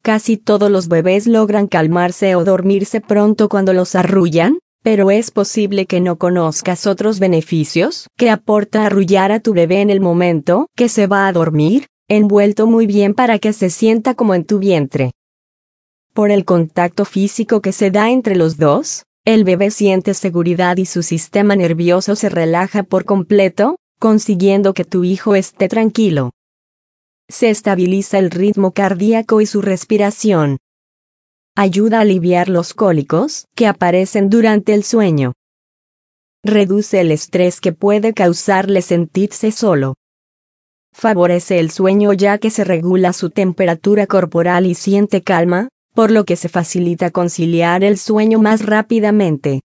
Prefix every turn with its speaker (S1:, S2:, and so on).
S1: Casi todos los bebés logran calmarse o dormirse pronto cuando los arrullan, pero es posible que no conozcas otros beneficios que aporta arrullar a tu bebé en el momento que se va a dormir, envuelto muy bien para que se sienta como en tu vientre. Por el contacto físico que se da entre los dos, el bebé siente seguridad y su sistema nervioso se relaja por completo, consiguiendo que tu hijo esté tranquilo. Se estabiliza el ritmo cardíaco y su respiración. Ayuda a aliviar los cólicos que aparecen durante el sueño. Reduce el estrés que puede causarle sentirse solo. Favorece el sueño ya que se regula su temperatura corporal y siente calma, por lo que se facilita conciliar el sueño más rápidamente.